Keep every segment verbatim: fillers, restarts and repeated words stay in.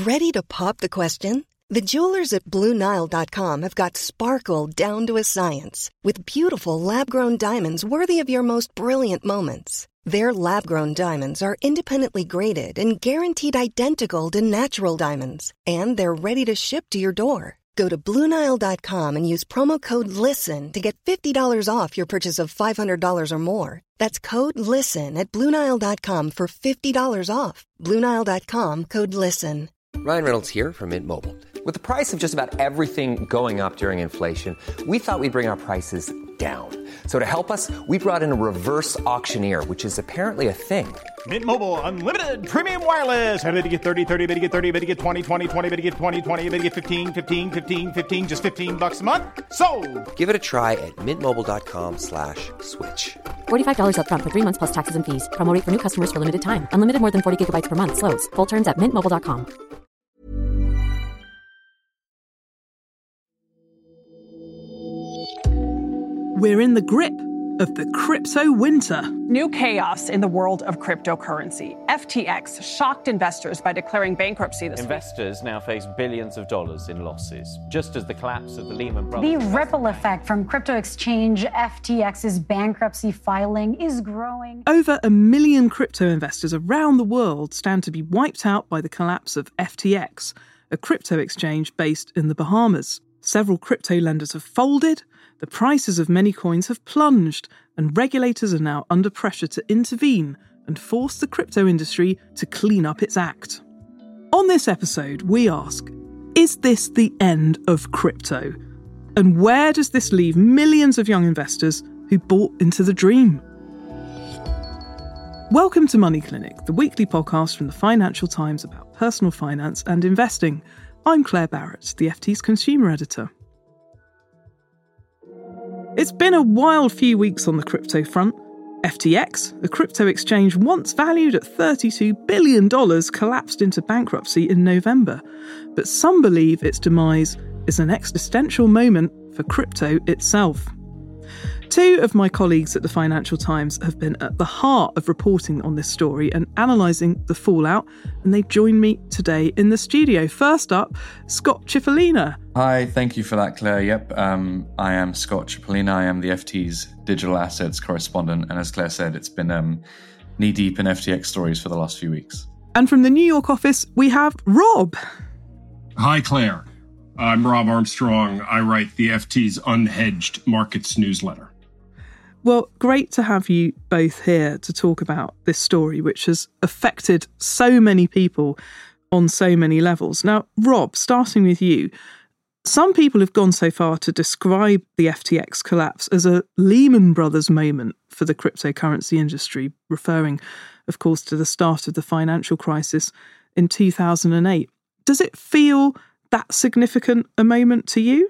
Ready to pop the question? The jewelers at Blue Nile dot com have got sparkle down to a science with beautiful lab-grown diamonds worthy of your most brilliant moments. Their lab-grown diamonds are independently graded and guaranteed identical to natural diamonds, and they're ready to ship to your door. Go to Blue Nile dot com and use promo code LISTEN to get fifty dollars off your purchase of five hundred dollars or more. That's code LISTEN at Blue Nile dot com for fifty dollars off. Blue Nile dot com, code LISTEN. Ryan Reynolds here from Mint Mobile. With the price of just about everything going up during inflation, we thought we'd bring our prices down. So to help us, we brought in a reverse auctioneer, which is apparently a thing. Mint Mobile Unlimited Premium Wireless. How to get thirty, thirty, how to get thirty, how to get twenty, twenty, twenty, how to get twenty, twenty, how to get fifteen, fifteen, fifteen, fifteen, just fifteen bucks a month? Sold! Give it a try at mintmobile.com slash switch. forty-five dollars up front for three months plus taxes and fees. Promo rate for new customers for limited time. Unlimited more than forty gigabytes per month. Slows full terms at mint mobile dot com. We're in the grip of the crypto winter. New chaos in the world of cryptocurrency. F T X shocked investors by declaring bankruptcy this Investors week. now face billions of dollars in losses, just as the collapse of the Lehman Brothers. The ripple effect from crypto exchange F T X's bankruptcy filing is growing. Over a million crypto investors around the world stand to be wiped out by the collapse of F T X, a crypto exchange based in the Bahamas. Several crypto lenders have folded, the prices of many coins have plunged, and regulators are now under pressure to intervene and force the crypto industry to clean up its act. On this episode, we ask, is this the end of crypto? And where does this leave millions of young investors who bought into the dream? Welcome to Money Clinic, the weekly podcast from the Financial Times about personal finance and investing. I'm Claire Barrett, the F T's consumer editor. It's been a wild few weeks on the crypto front. F T X, a crypto exchange once valued at thirty-two billion dollars, collapsed into bankruptcy in November. But some believe its demise is an existential moment for crypto itself. Two of my colleagues at the Financial Times have been at the heart of reporting on this story and analysing the fallout, and they've joined me today in the studio. First up, Scott Cipollina. Hi, thank you for that, Claire. Yep, um, I am Scott Cipollina. I am the F T's digital assets correspondent, and as Claire said, it's been um, knee-deep in F T X stories for the last few weeks. And from the New York office, we have Rob. Hi, Claire. I'm Rob Armstrong. I write the F T's Unhedged Markets newsletter. Well, great to have you both here to talk about this story, which has affected so many people on so many levels. Now, Rob, starting with you, some people have gone so far to describe the F T X collapse as a Lehman Brothers moment for the cryptocurrency industry, referring, of course, to the start of the financial crisis in two thousand eight. Does it feel that significant a moment to you?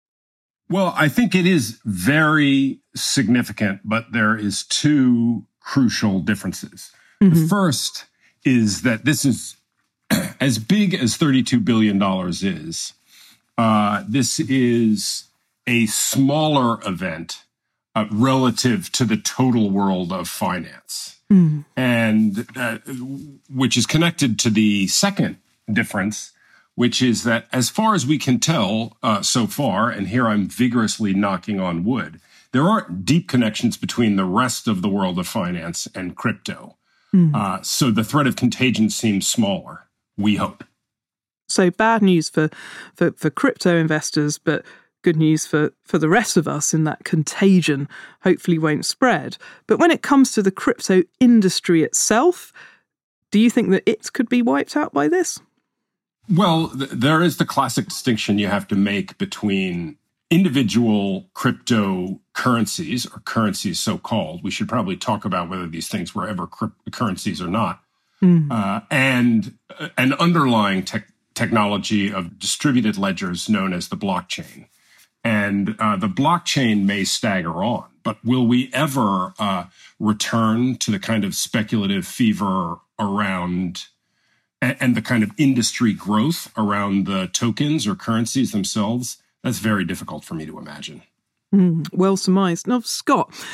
Well, I think it is very significant, but there is two crucial differences. Mm-hmm. The first is that this is as big as thirty-two billion dollars is. Uh, this is a smaller event uh, relative to the total world of finance, mm. and uh, which is connected to the second difference, which is that as far as we can tell uh, so far, and here I'm vigorously knocking on wood, there aren't deep connections between the rest of the world of finance and crypto. Mm. Uh, so the threat of contagion seems smaller, we hope. So bad news for, for, for crypto investors, but good news for, for the rest of us in that contagion hopefully won't spread. But when it comes to the crypto industry itself, do you think that it could be wiped out by this? Well, th- there is the classic distinction you have to make between individual cryptocurrencies, or currencies so-called. We should probably talk about whether these things were ever crypt- currencies or not. Mm. Uh, and uh, an underlying te- technology of distributed ledgers known as the blockchain. And uh, the blockchain may stagger on, but will we ever uh, return to the kind of speculative fever around and the kind of industry growth around the tokens or currencies themselves? That's very difficult for me to imagine. Mm, well surmised. Now, Scott,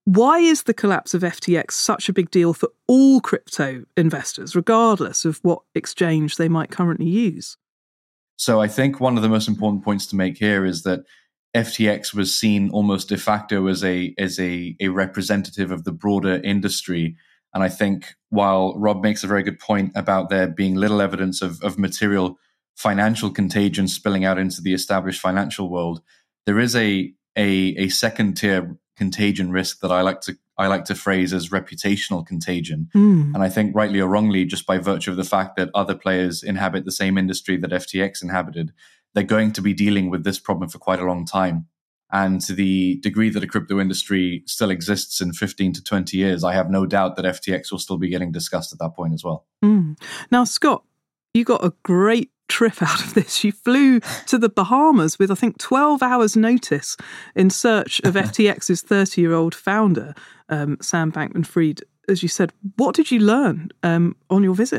Why is the collapse of F T X such a big deal for all crypto investors, regardless of what exchange they might currently use? So I think one of the most important points to make here is that F T X was seen almost de facto as a as a, a representative of the broader industry. And I think while Rob makes a very good point about there being little evidence of, of material financial contagion spilling out into the established financial world, there is a a, a second tier contagion risk that I like to I like to phrase as reputational contagion. Mm. And I think rightly or wrongly, just by virtue of the fact that other players inhabit the same industry that F T X inhabited, they're going to be dealing with this problem for quite a long time. And to the degree that a crypto industry still exists in fifteen to twenty years, I have no doubt that F T X will still be getting discussed at that point as well. Mm. Now, Scott, you got a great trip out of this. You flew to the Bahamas with, I think, twelve hours notice in search of F T X's thirty-year-old founder, um, Sam Bankman-Fried. As you said, what did you learn um, on your visit?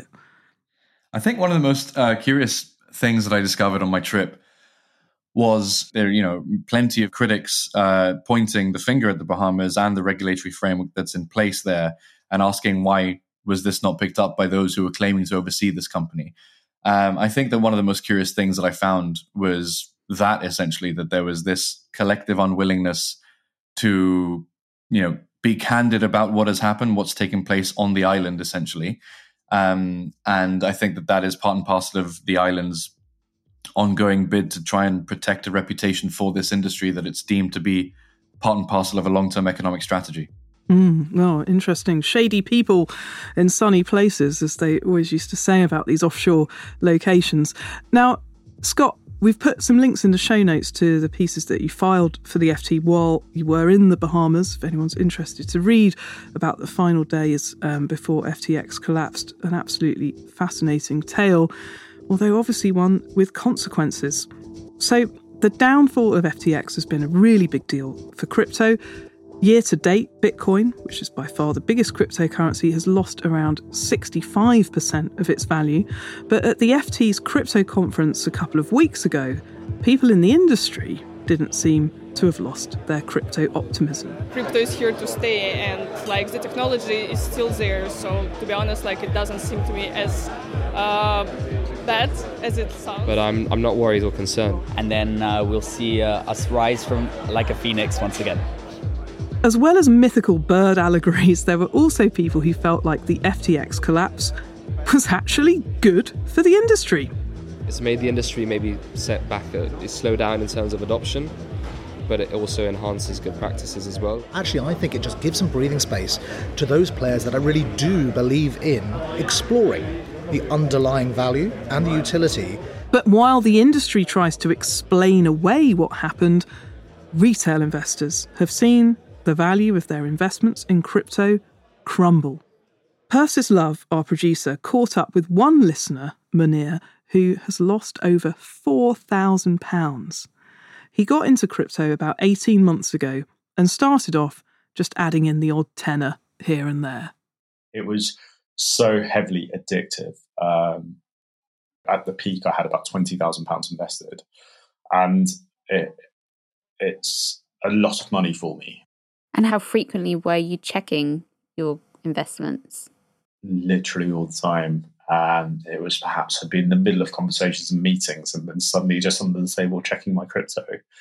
I think one of the most uh, curious things that I discovered on my trip was there, you know, plenty of critics uh, pointing the finger at the Bahamas and the regulatory framework that's in place there and asking why was this not picked up by those who were claiming to oversee this company. Um, I think that one of the most curious things that I found was that essentially that there was this collective unwillingness to, you know, be candid about what has happened, what's taken place on the island, essentially. Um, and I think that that is part and parcel of the island's ongoing bid to try and protect a reputation for this industry that it's deemed to be part and parcel of a long-term economic strategy. Mm, well, interesting. Shady people in sunny places, as they always used to say about these offshore locations. Now, Scott, we've put some links in the show notes to the pieces that you filed for the F T while you were in the Bahamas, if anyone's interested to read about the final days um, before F T X collapsed. An absolutely fascinating tale, although obviously one with consequences. So the downfall of F T X has been a really big deal for crypto. Year to date, Bitcoin, which is by far the biggest cryptocurrency, has lost around sixty-five percent of its value. But at the F T's crypto conference a couple of weeks ago, people in the industry didn't seem to have lost their crypto optimism. Crypto is here to stay, and like the technology is still there. So to be honest, like it doesn't seem to me as uh, bad as it sounds. But I'm I'm not worried or concerned. And then uh, we'll see uh, us rise from like a phoenix once again. As well as mythical bird allegories, there were also people who felt like the F T X collapse was actually good for the industry. It's made the industry maybe set back, a, slow down in terms of adoption, but it also enhances good practices as well. Actually, I think it just gives some breathing space to those players that I really do believe in exploring the underlying value and the utility. But while the industry tries to explain away what happened, retail investors have seen the value of their investments in crypto crumble. Persis Love, our producer, caught up with one listener, Munir, who has lost over four thousand pounds. He got into crypto about eighteen months ago and started off just adding in the odd tenner here and there. It was so heavily addictive. Um, at the peak, I had about twenty thousand pounds invested, and it, it's a lot of money for me. And how frequently were you checking your investments? Literally all the time. And it was perhaps I'd be in the middle of conversations and meetings and then suddenly just under the table checking my crypto.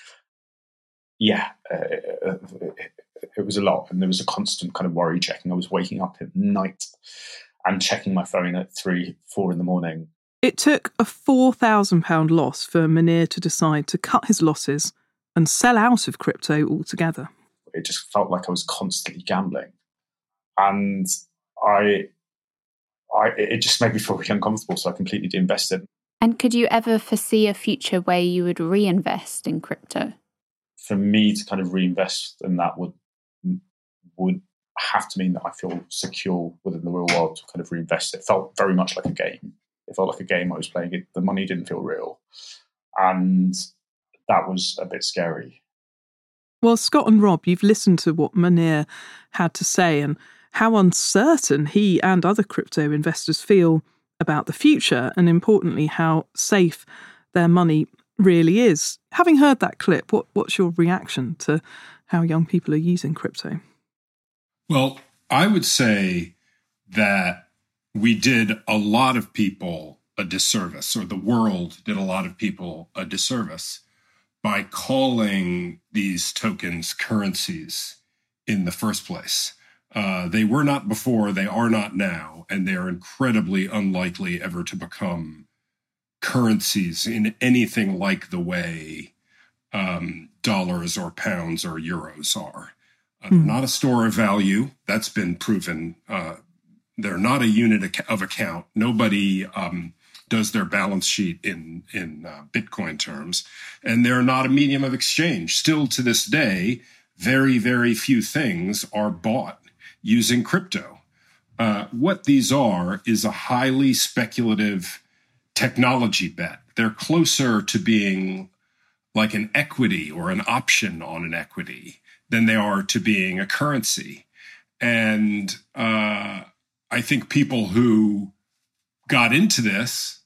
Yeah, uh, it, it was a lot. And there was a constant kind of worry checking. I was waking up at night and checking my phone at three, four in the morning. It took a four thousand pounds loss for Munir to decide to cut his losses and sell out of crypto altogether. It just felt like I was constantly gambling. And I, I, it just made me feel really uncomfortable, so I completely de-invested. And could you ever foresee a future where you would reinvest in crypto? For me to kind of reinvest in that would would have to mean that I feel secure within the real world to kind of reinvest. It felt very much like a game. It felt like a game I was playing. It, the money didn't feel real. And that was a bit scary. Well, Scott and Rob, you've listened to what Munir had to say and how uncertain he and other crypto investors feel about the future, and importantly, how safe their money really is. Having heard that clip, what, what's your reaction to how young people are using crypto? Well, I would say that we did a lot of people a disservice, or the world did a lot of people a disservice by calling these tokens currencies in the first place. Uh, they were not before, they are not now, and they are incredibly unlikely ever to become currencies in anything like the way um, dollars or pounds or euros are. Uh, they're not a store of value. That's been proven. Uh, they're not a unit of account. Nobody um, does their balance sheet in, in uh, Bitcoin terms. And they're not a medium of exchange. Still to this day, very, very few things are bought using crypto. Uh, what these are is a highly speculative technology bet. They're closer to being like an equity or an option on an equity than they are to being a currency. And uh, I think people who got into this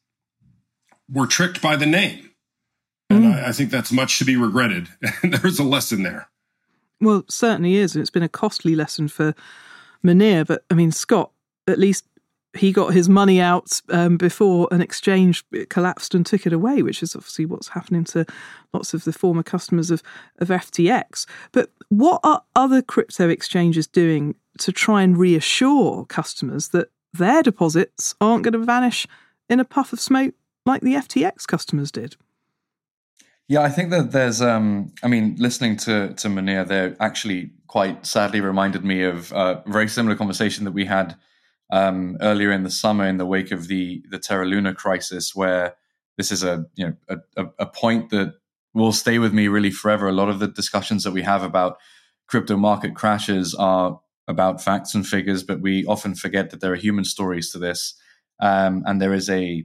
were tricked by the name. And mm. I, I think that's much to be regretted. There's a lesson there. Well, it certainly is. And it's been a costly lesson for Munir. But, I mean, Scott, at least he got his money out um, before an exchange collapsed and took it away, which is obviously what's happening to lots of the former customers of, of F T X. But what are other crypto exchanges doing to try and reassure customers that their deposits aren't going to vanish in a puff of smoke like the F T X customers did? Yeah, I think that there's, um, I mean, listening to, to Munir there actually quite sadly reminded me of a very similar conversation that we had um, earlier in the summer in the wake of the, the Terra Luna crisis, where this is a, you know, a, a point that will stay with me really forever. A lot of the discussions that we have about crypto market crashes are about facts and figures, but we often forget that there are human stories to this. Um, and there is a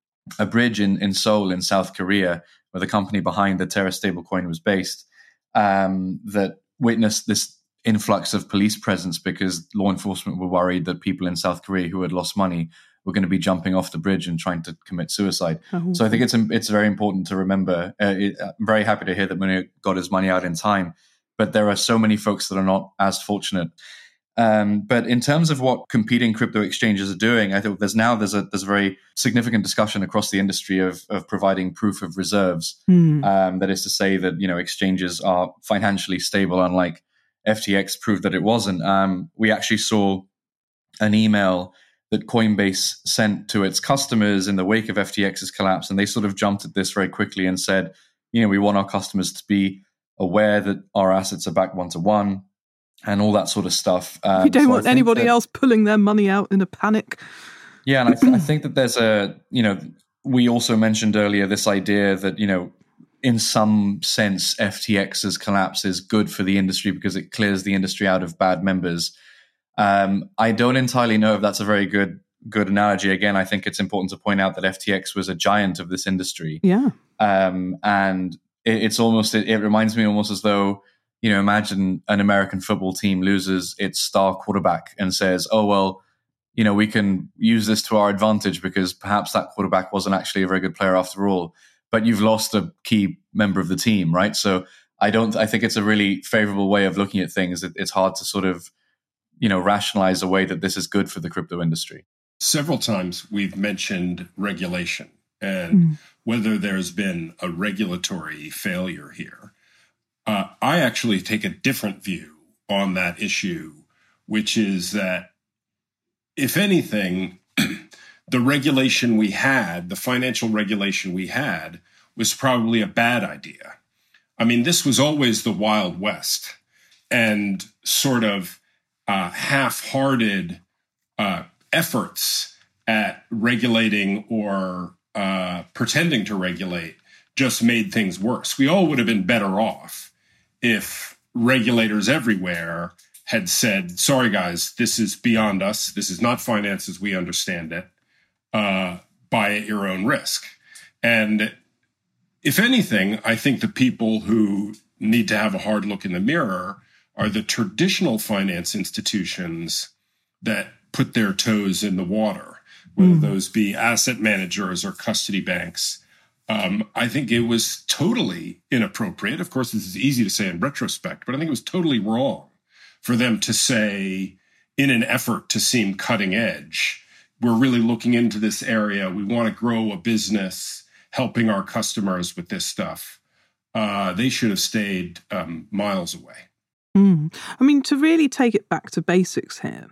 a bridge in, in Seoul in South Korea, where the company behind the Terra stablecoin was based, um, that witnessed this influx of police presence because law enforcement were worried that people in South Korea who had lost money were going to be jumping off the bridge and trying to commit suicide. Oh, so I think it's it's very important to remember. Uh, it, I'm very happy to hear that Munir got his money out in time, but there are so many folks that are not as fortunate. Um, but in terms of what competing crypto exchanges are doing, I think there's now there's a there's a very significant discussion across the industry of of providing proof of reserves. Mm. Um, that is to say that you know exchanges are financially stable, unlike F T X proved that it wasn't. Um, we actually saw an email that Coinbase sent to its customers in the wake of F T X's collapse, and they sort of jumped at this very quickly and said, you know, we want our customers to be aware that our assets are backed one to one. And all that sort of stuff. Um, we don't so want anybody that, else pulling their money out in a panic. Yeah, and I, th- I think that there's a, you know, we also mentioned earlier this idea that, you know, in some sense, F T X's collapse is good for the industry because it clears the industry out of bad members. Um, I don't entirely know if that's a very good good analogy. Again, I think it's important to point out that F T X was a giant of this industry. Yeah. Um, and it, it's almost, it, it reminds me almost as though, you know, imagine an American football team loses its star quarterback and says, oh, well, you know, we can use this to our advantage because perhaps that quarterback wasn't actually a very good player after all, but you've lost a key member of the team, right? So I don't, I think it's a really favorable way of looking at things. It, it's hard to sort of, you know, rationalize a way that this is good for the crypto industry. Several times we've mentioned regulation and mm. whether there's been a regulatory failure here. Uh, I actually take a different view on that issue, which is that, if anything, the regulation we had, the financial regulation we had, was probably a bad idea. I mean, this was always the Wild West, and sort of uh, half-hearted uh, efforts at regulating or uh, pretending to regulate just made things worse. We all would have been better off if regulators everywhere had said, sorry, guys, this is beyond us. This is not finance as we understand it. Uh, buy at your own risk. And if anything, I think the people who need to have a hard look in the mirror are the traditional finance institutions that put their toes in the water, whether mm. those be asset managers or custody banks. Um, I think it was totally inappropriate. Of course, this is easy to say in retrospect, but I think it was totally wrong for them to say, in an effort to seem cutting edge, we're really looking into this area. We want to grow a business helping our customers with this stuff. Uh, they should have stayed um, miles away. Mm. I mean, to really take it back to basics here,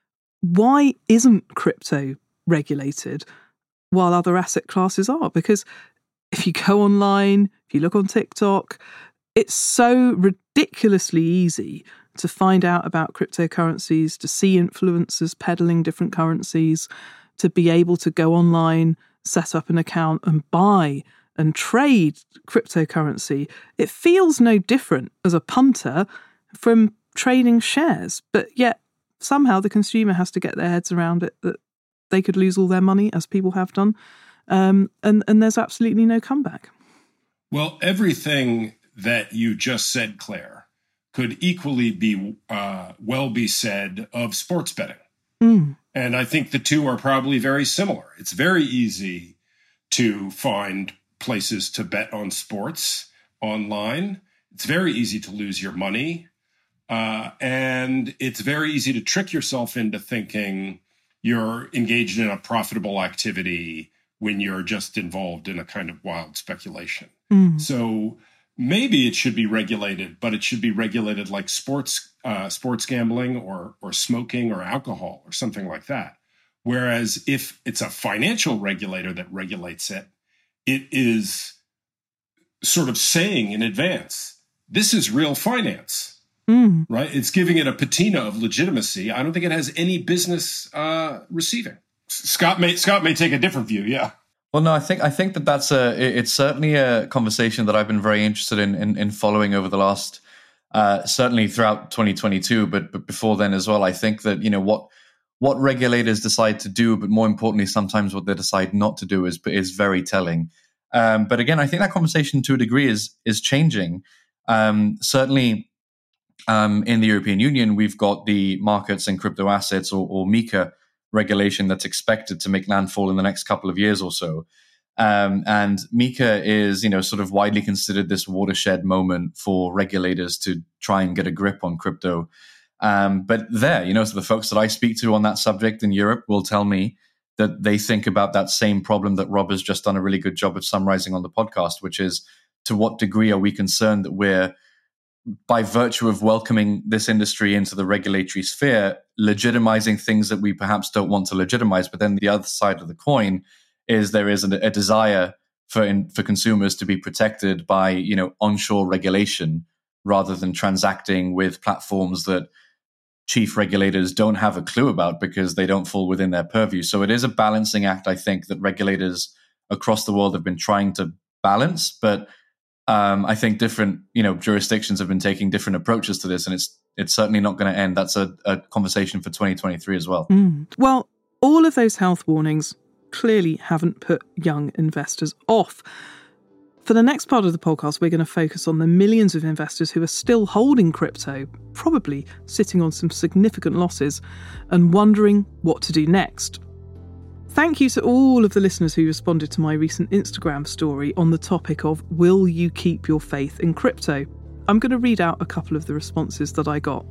why isn't crypto regulated while other asset classes are? Because if you go online, if you look on TikTok, it's so ridiculously easy to find out about cryptocurrencies, to see influencers peddling different currencies, to be able to go online, set up an account and buy and trade cryptocurrency. It feels no different as a punter from trading shares, but yet somehow the consumer has to get their heads around it, that they could lose all their money, as people have done, um, and, and there's absolutely no comeback. Well, everything that you just said, Claire, could equally be uh, well be said of sports betting. Mm. And I think the two are probably very similar. It's very easy to find places to bet on sports online. It's very easy to lose your money. Uh, and it's very easy to trick yourself into thinking you're engaged in a profitable activity when you're just involved in a kind of wild speculation. Mm. So maybe it should be regulated, but it should be regulated like sports uh, sports gambling or or smoking or alcohol or something like that. Whereas if it's a financial regulator that regulates it, it is sort of saying in advance, this is real finance. Mm. Right? It's giving it a patina of legitimacy. I don't think it has any business uh, receiving. Scott may Scott may take a different view. Yeah. Well, no, I think I think that that's a it's certainly a conversation that I've been very interested in in, in following over the last uh, certainly throughout twenty twenty-two, but but before then as well. I think that you know what what regulators decide to do, but more importantly, sometimes what they decide not to do is is very telling. Um, but again, I think that conversation to a degree is is changing. Um, certainly. Um, in the European Union, we've got the markets and crypto assets, or, or MiCA regulation, that's expected to make landfall in the next couple of years or so. Um, and MiCA is, you know, sort of widely considered this watershed moment for regulators to try and get a grip on crypto. Um, but there, you know, so the folks that I speak to on that subject in Europe will tell me that they think about that same problem that Rob has just done a really good job of summarizing on the podcast, which is, to what degree are we concerned that we're, by virtue of welcoming this industry into the regulatory sphere, legitimizing things that we perhaps don't want to legitimize. But then the other side of the coin is there is a, a desire for in, for consumers to be protected by, you know, onshore regulation rather than transacting with platforms that chief regulators don't have a clue about because they don't fall within their purview. So it is a balancing act, I think, that regulators across the world have been trying to balance, but Um, I think different, you know, jurisdictions have been taking different approaches to this, and it's it's certainly not going to end. That's a, a conversation for twenty twenty-three as well. Mm. Well, all of those health warnings clearly haven't put young investors off. For the next part of the podcast, we're going to focus on the millions of investors who are still holding crypto, probably sitting on some significant losses and wondering what to do next. Thank you to all of the listeners who responded to my recent Instagram story on the topic of, will you keep your faith in crypto? I'm going to read out a couple of the responses that I got.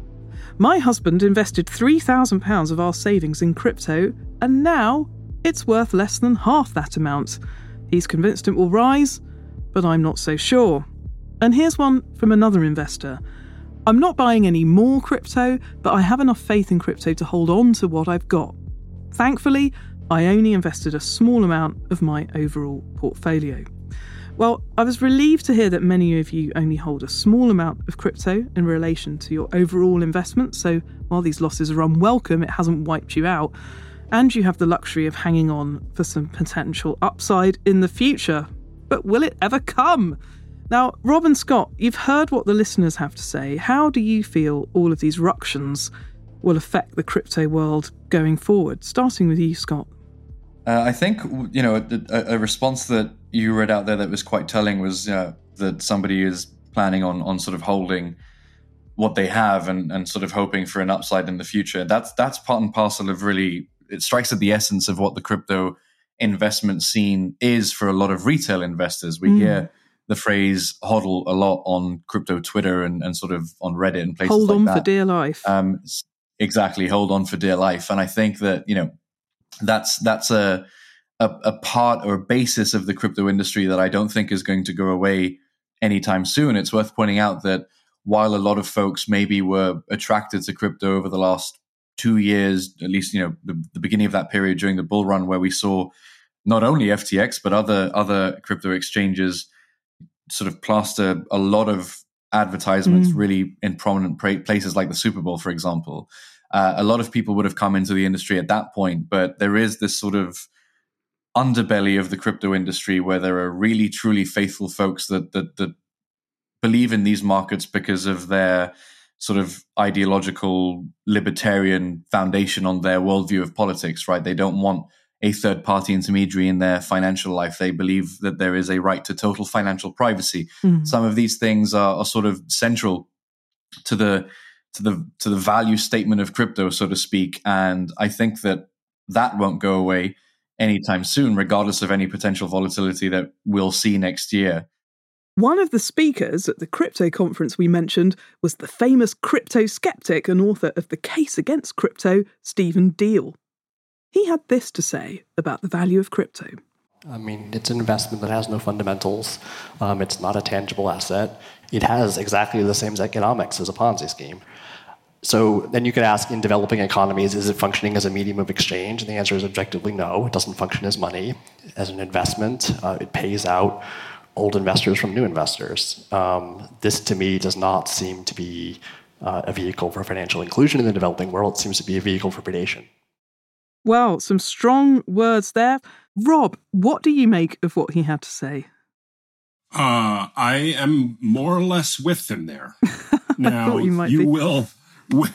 My husband invested three thousand pounds of our savings in crypto, and now it's worth less than half that amount. He's convinced it will rise, but I'm not so sure. And here's one from another investor. I'm not buying any more crypto, but I have enough faith in crypto to hold on to what I've got. Thankfully, I only invested a small amount of my overall portfolio. Well, I was relieved to hear that many of you only hold a small amount of crypto in relation to your overall investment, so while these losses are unwelcome, it hasn't wiped you out, and you have the luxury of hanging on for some potential upside in the future. But will it ever come? Now, Rob and Scott, you've heard what the listeners have to say. How do you feel all of these ructions will affect the crypto world going forward? Starting with you, Scott. Uh, I think, you know, a, a response that you read out there that was quite telling was uh, that somebody is planning on on sort of holding what they have and, and sort of hoping for an upside in the future. That's that's part and parcel of really, it strikes at the essence of what the crypto investment scene is for a lot of retail investors. We mm. hear the phrase hodl a lot on crypto Twitter and, and sort of on Reddit and places hold like on that. for dear life. Um, exactly, hold on for dear life. And I think that, you know, that's that's a, a a part or a basis of the crypto industry that I don't think is going to go away anytime soon. It's worth pointing out that while a lot of folks maybe were attracted to crypto over the last two years, at least, you know, the, the beginning of that period during the bull run where we saw not only F T X, but other other crypto exchanges sort of plaster a lot of advertisements mm. really in prominent pra- places like the Super Bowl, for example. Uh, a lot of people would have come into the industry at that point, but there is this sort of underbelly of the crypto industry where there are really, truly faithful folks that that, that believe in these markets because of their sort of ideological libertarian foundation on their worldview of politics, right? They don't want a third-party intermediary in their financial life. They believe that there is a right to total financial privacy. Mm. Some of these things are, are sort of central to the to the to the value statement of crypto, so to speak. And I think that that won't go away anytime soon, regardless of any potential volatility that we'll see next year. One of the speakers at the crypto conference we mentioned was the famous crypto skeptic and author of The Case Against Crypto, Stephen Deal. He had this to say about the value of crypto. I mean, it's an investment that has no fundamentals. Um, it's not a tangible asset. It has exactly the same economics as a Ponzi scheme. So then you could ask, in developing economies, is it functioning as a medium of exchange? And the answer is objectively no. It doesn't function as money. As an investment, uh, it pays out old investors from new investors. Um, this, to me, does not seem to be uh, a vehicle for financial inclusion in the developing world. It seems to be a vehicle for predation. Well, some strong words there. Rob, what do you make of what he had to say? Uh, I am more or less with him there. Now, you, you be. will well,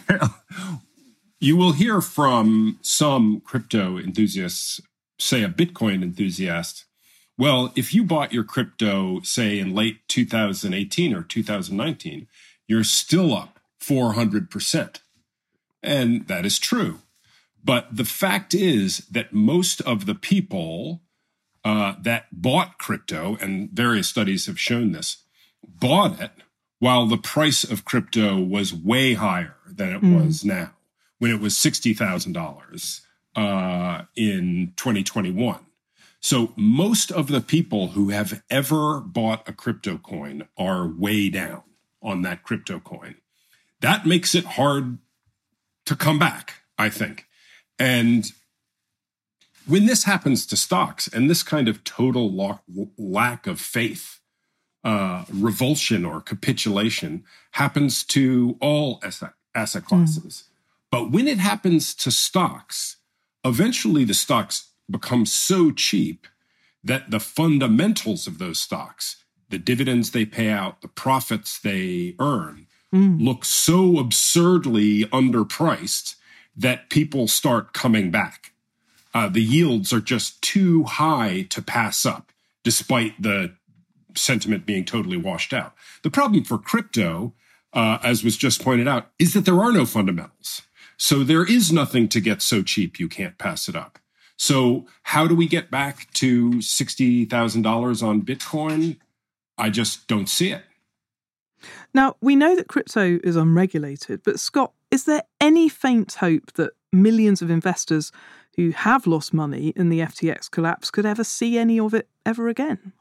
you will hear from some crypto enthusiasts, say a Bitcoin enthusiast, well, if you bought your crypto, say, in late two thousand eighteen or two thousand nineteen, you're still up four hundred percent. And that is true. But the fact is that most of the people uh, that bought crypto, and various studies have shown this, bought it while the price of crypto was way higher than it mm. was now, when it was sixty thousand dollars uh, in twenty twenty-one. So most of the people who have ever bought a crypto coin are way down on that crypto coin. That makes it hard to come back, I think. And when this happens to stocks, and this kind of total lo- lack of faith, uh, revulsion or capitulation happens to all asset, asset classes. Mm. But when it happens to stocks, eventually the stocks become so cheap that the fundamentals of those stocks, the dividends they pay out, the profits they earn, mm. look so absurdly underpriced that people start coming back. Uh, the yields are just too high to pass up, despite the sentiment being totally washed out. The problem for crypto, uh, as was just pointed out, is that there are no fundamentals. So there is nothing to get so cheap you can't pass it up. So how do we get back to sixty thousand dollars on Bitcoin? I just don't see it. Now, we know that crypto is unregulated, but Scott, is there any faint hope that millions of investors who have lost money in the F T X collapse could ever see any of it ever again?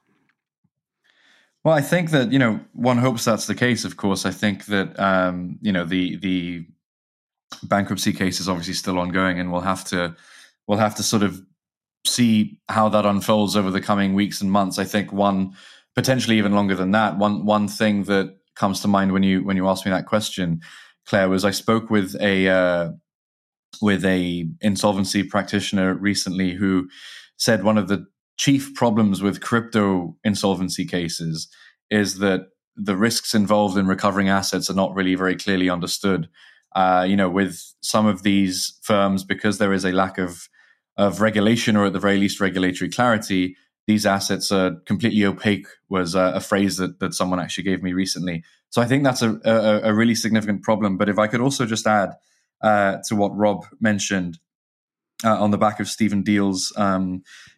Well, I think that, you know, one hopes that's the case, of course. I think that, um, you know, the the bankruptcy case is obviously still ongoing, and we'll have to we'll have to sort of see how that unfolds over the coming weeks and months. I think one, potentially even longer than that, one one thing that comes to mind when you when you asked me that question, Claire, was I spoke with a uh, with a insolvency practitioner recently who said one of the chief problems with crypto insolvency cases is that the risks involved in recovering assets are not really very clearly understood. Uh, you know, with some of these firms, because there is a lack of of regulation, or at the very least regulatory clarity, these assets are completely opaque, was a, a phrase that, that someone actually gave me recently. So I think that's a, a, a really significant problem. But if I could also just add uh, to what Rob mentioned uh, on the back of Stephen Deal's um,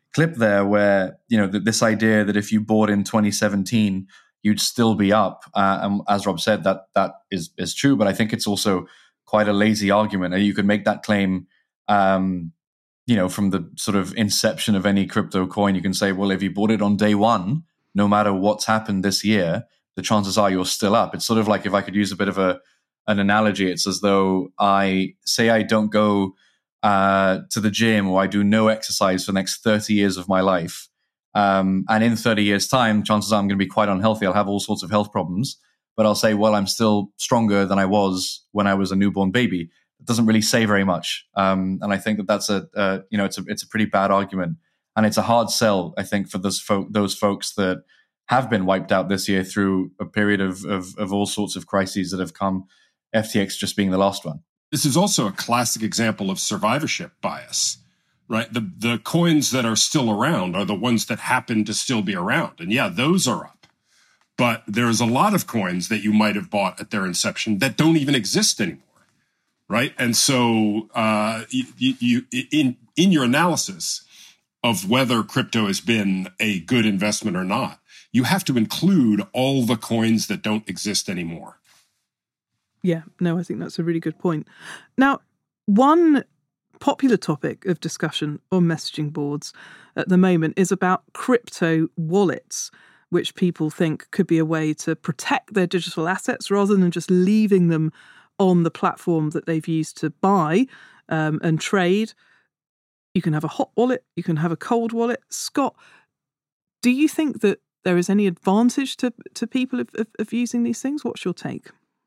clip there where, you know, th- this idea that if you bought in twenty seventeen, you'd still be up. Uh, and as Rob said, that that is, is true. But I think it's also quite a lazy argument. And you could make that claim, um, you know, from the sort of inception of any crypto coin. You can say, well, if you bought it on day one, no matter what's happened this year, the chances are you're still up. It's sort of like, if I could use a bit of a an analogy, it's as though I say I don't go uh, to the gym, or I do no exercise for the next thirty years of my life. Um, and in thirty years' time, chances are I'm going to be quite unhealthy. I'll have all sorts of health problems. But I'll say, well, I'm still stronger than I was when I was a newborn baby. It doesn't really say very much. Um, and I think that that's a, uh, you know, it's a, it's a pretty bad argument. And it's a hard sell, I think, for those, fo- those folks that have been wiped out this year through a period of, of, of all sorts of crises that have come, F T X just being the last one. This is also a classic example of survivorship bias, right? The, the coins that are still around are the ones that happen to still be around. And yeah, those are up. But there's a lot of coins that you might have bought at their inception that don't even exist anymore, right? And so uh, you, you, in, in your analysis of whether crypto has been a good investment or not, you have to include all the coins that don't exist anymore. Yeah, no, I think that's a really good point. Now, one popular topic of discussion on messaging boards at the moment is about crypto wallets, which people think could be a way to protect their digital assets rather than just leaving them on the platform that they've used to buy um, and trade. You can have a hot wallet, you can have a cold wallet. Scott, do you think that there is any advantage to to people of, of, of using these things? What's your take?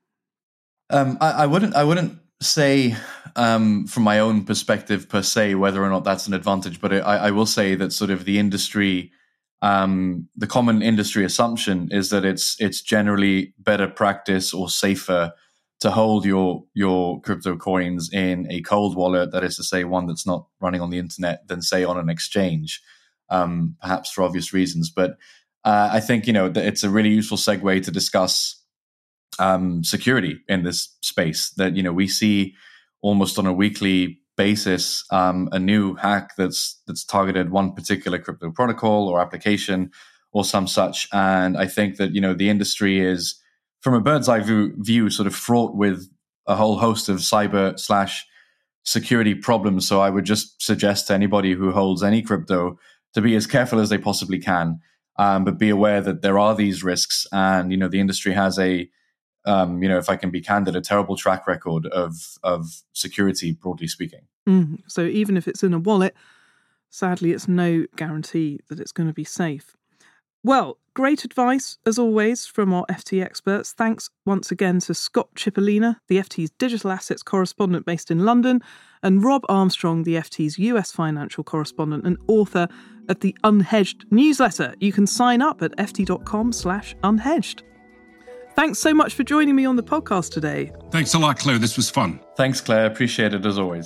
Um, I, I wouldn't. I wouldn't say um, from my own perspective per se whether or not that's an advantage, but I, I will say that sort of the industry. Um, the common industry assumption is that it's it's generally better practice or safer to hold your your crypto coins in a cold wallet, that is to say, one that's not running on the internet, than say on an exchange, um, perhaps for obvious reasons. But uh, I think you know that it's a really useful segue to discuss um, security in this space. That you know we see almost on a weekly basis um, a new hack that's that's targeted one particular crypto protocol or application or some such. And I think that you know the industry is, from a bird's eye view, view sort of fraught with a whole host of cyber slash security problems. So I would just suggest to anybody who holds any crypto to be as careful as they possibly can, um, but be aware that there are these risks. And you know the industry has a Um, you know, if I can be candid, a terrible track record of of security, broadly speaking. Mm, so even if it's in a wallet, sadly, it's no guarantee that it's going to be safe. Well, great advice, as always, from our F T experts. Thanks once again to Scott Cipollina, the F T's digital assets correspondent based in London, and Rob Armstrong, the F T's U S financial correspondent and author of the Unhedged newsletter. You can sign up at ft.com slash unhedged. Thanks so much for joining me on the podcast today. Thanks a lot, Claire. This was fun. Thanks, Claire. Appreciate it as always.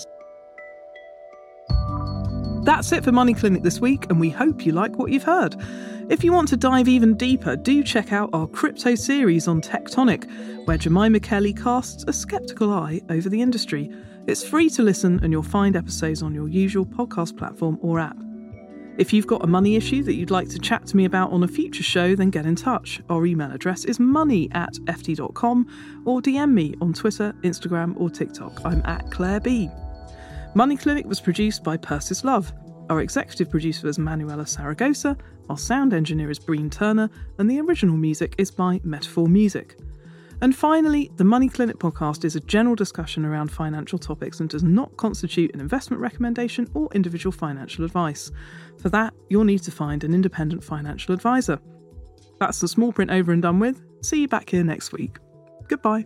That's it for Money Clinic this week, and we hope you like what you've heard. If you want to dive even deeper, do check out our crypto series on Tectonic, where Jemima Kelly casts a sceptical eye over the industry. It's free to listen, and you'll find episodes on your usual podcast platform or app. If you've got a money issue that you'd like to chat to me about on a future show, then get in touch. Our email address is money at ft dot com, or D M me on Twitter, Instagram or TikTok. I'm at Claire B. Money Clinic was produced by Persis Love. Our executive producer is Manuela Saragosa, our sound engineer is Breen Turner, and the original music is by Metaphor Music. And finally, the Money Clinic podcast is a general discussion around financial topics and does not constitute an investment recommendation or individual financial advice. For that, you'll need to find an independent financial advisor. That's the small print over and done with. See you back here next week. Goodbye.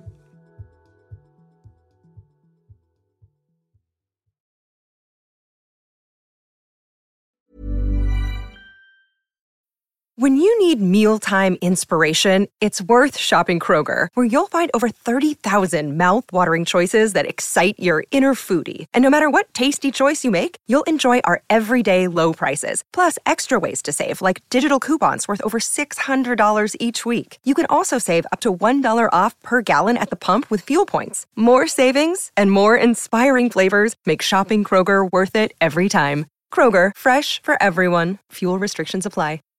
When you need mealtime inspiration, it's worth shopping Kroger, where you'll find over thirty thousand mouth-watering choices that excite your inner foodie. And no matter what tasty choice you make, you'll enjoy our everyday low prices, plus extra ways to save, like digital coupons worth over six hundred dollars each week. You can also save up to one dollar off per gallon at the pump with fuel points. More savings and more inspiring flavors make shopping Kroger worth it every time. Kroger, fresh for everyone. Fuel restrictions apply.